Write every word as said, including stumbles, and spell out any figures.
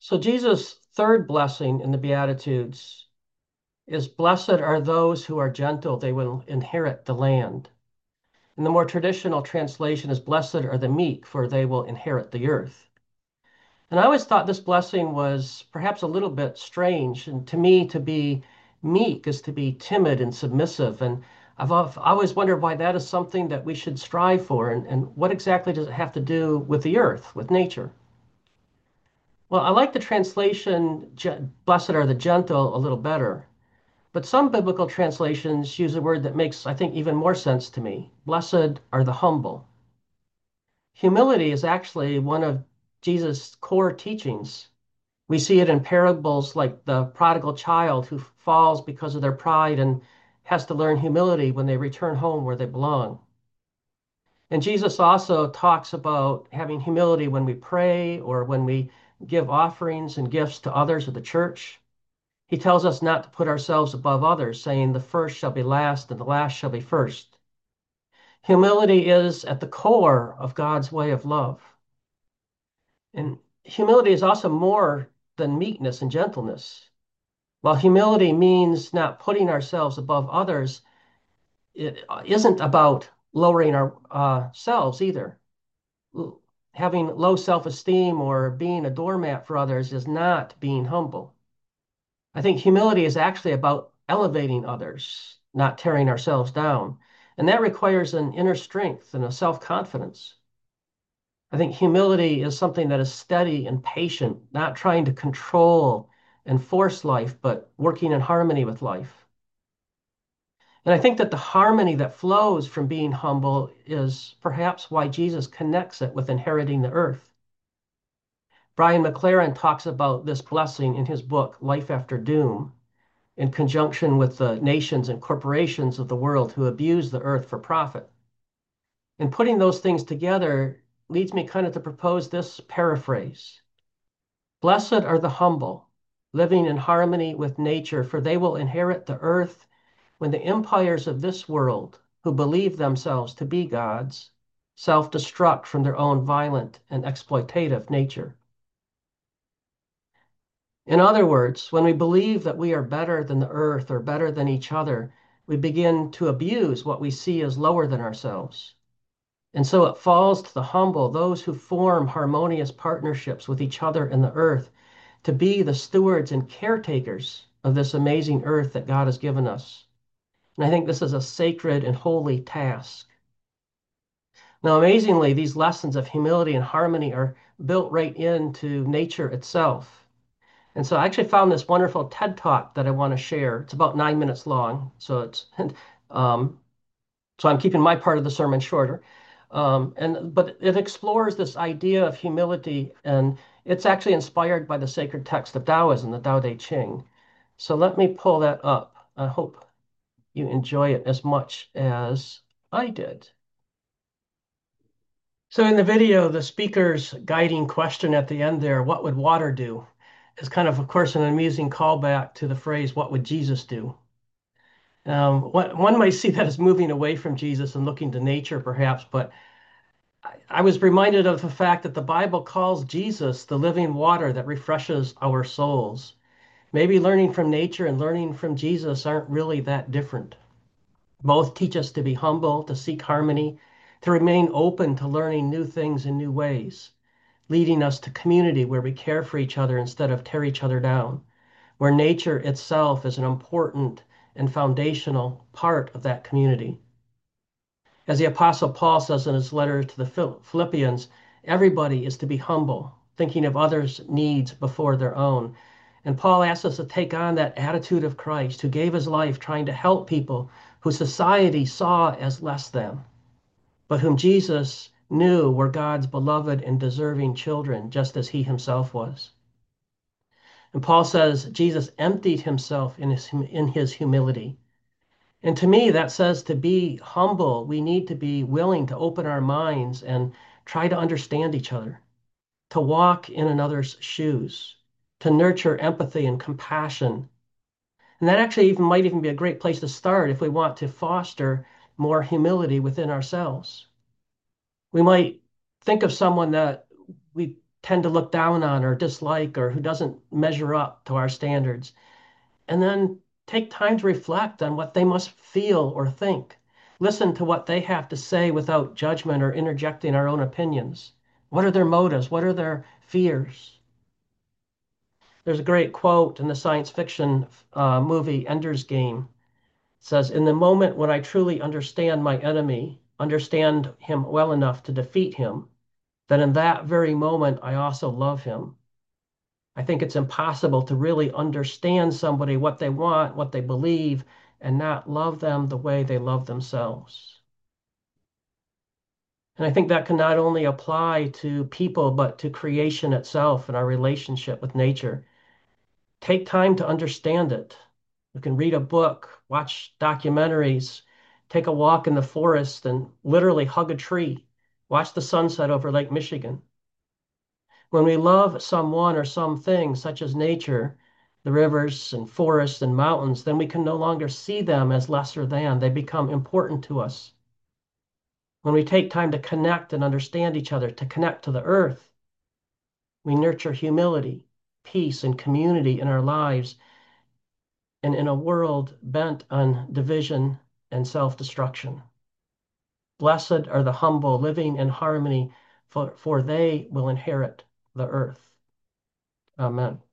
So Jesus' third blessing in the Beatitudes is blessed are those who are gentle, they will inherit the land. And the more traditional translation is blessed are the meek, for they will inherit the earth. And I always thought this blessing was perhaps a little bit strange. And to me, to be meek is to be timid and submissive. And I've al- always wondered why that is something that we should strive for. And, and what exactly does it have to do with the earth, with nature? Well, I like the translation, "Ge- blessed are the gentle," a little better. But some biblical translations use a word that makes, I think, even more sense to me. Blessed are the humble. Humility is actually one of Jesus' core teachings. We see it in parables like the prodigal child who falls because of their pride and has to learn humility when they return home where they belong. And Jesus also talks about having humility when we pray or when we give offerings and gifts to others of the church. He tells us not to put ourselves above others, saying the first shall be last and the last shall be first. Humility is at the core of God's way of love. And humility is also more than meekness and gentleness. While humility means not putting ourselves above others, it isn't about lowering ourselves either. Having low self-esteem or being a doormat for others is not being humble. I think humility is actually about elevating others, not tearing ourselves down. And that requires an inner strength and a self-confidence. I think humility is something that is steady and patient, not trying to control and force life, but working in harmony with life. And I think that the harmony that flows from being humble is perhaps why Jesus connects it with inheriting the earth. Brian McLaren talks about this blessing in his book, Life After Doom, in conjunction with the nations and corporations of the world who abuse the earth for profit. And putting those things together leads me kind of to propose this paraphrase. Blessed are the humble, living in harmony with nature, for they will inherit the earth when the empires of this world, who believe themselves to be gods, self-destruct from their own violent and exploitative nature. In other words, when we believe that we are better than the earth or better than each other, we begin to abuse what we see as lower than ourselves. And so it falls to the humble, those who form harmonious partnerships with each other in the earth, to be the stewards and caretakers of this amazing earth that God has given us. And I think this is a sacred and holy task. Now, amazingly, these lessons of humility and harmony are built right into nature itself. And so I actually found this wonderful TED Talk that I want to share. It's about nine minutes long, so it's um, so I'm keeping my part of the sermon shorter. Um, and but it explores this idea of humility, and it's actually inspired by the sacred text of Taoism, the Tao Te Ching. So let me pull that up. I hope you enjoy it as much as I did. So in the video, the speaker's guiding question at the end there, what would water do? Is kind of, of course, an amusing callback to the phrase, what would Jesus do? Um, one, one might see that as moving away from Jesus and looking to nature, perhaps, but I, I was reminded of the fact that the Bible calls Jesus the living water that refreshes our souls. Maybe learning from nature and learning from Jesus aren't really that different. Both teach us to be humble, to seek harmony, to remain open to learning new things in new ways, leading us to community where we care for each other instead of tear each other down, where nature itself is an important and foundational part of that community. As the Apostle Paul says in his letter to the Philippians, everybody is to be humble, thinking of others' needs before their own. And Paul asks us to take on that attitude of Christ, who gave his life trying to help people who society saw as less than, but whom Jesus knew were God's beloved and deserving children, just as he himself was. And Paul says Jesus emptied himself in his, in his humility. And to me, that says to be humble, we need to be willing to open our minds and try to understand each other, to walk in another's shoes, to nurture empathy and compassion. And that actually even might even be a great place to start if we want to foster more humility within ourselves. We might think of someone that we tend to look down on or dislike or who doesn't measure up to our standards. And then take time to reflect on what they must feel or think. Listen to what they have to say without judgment or interjecting our own opinions. What are their motives? What are their fears? There's a great quote in the science fiction uh, movie Ender's Game. It says, "In the moment when I truly understand my enemy, understand him well enough to defeat him, then in that very moment I also love him." I think it's impossible to really understand somebody, what they want, what they believe, and not love them the way they love themselves. And I think that can not only apply to people, but to creation itself and our relationship with nature. Take time to understand it. You can read a book, watch documentaries, take a walk in the forest, and literally hug a tree. Watch the sunset over Lake Michigan. When we love someone or something, such as nature, the rivers and forests and mountains, then we can no longer see them as lesser than. They become important to us. When we take time to connect and understand each other, to connect to the earth, we nurture humility, peace, and community in our lives and in a world bent on division and self-destruction. Blessed are the humble, living in harmony, for, for they will inherit the earth. Amen.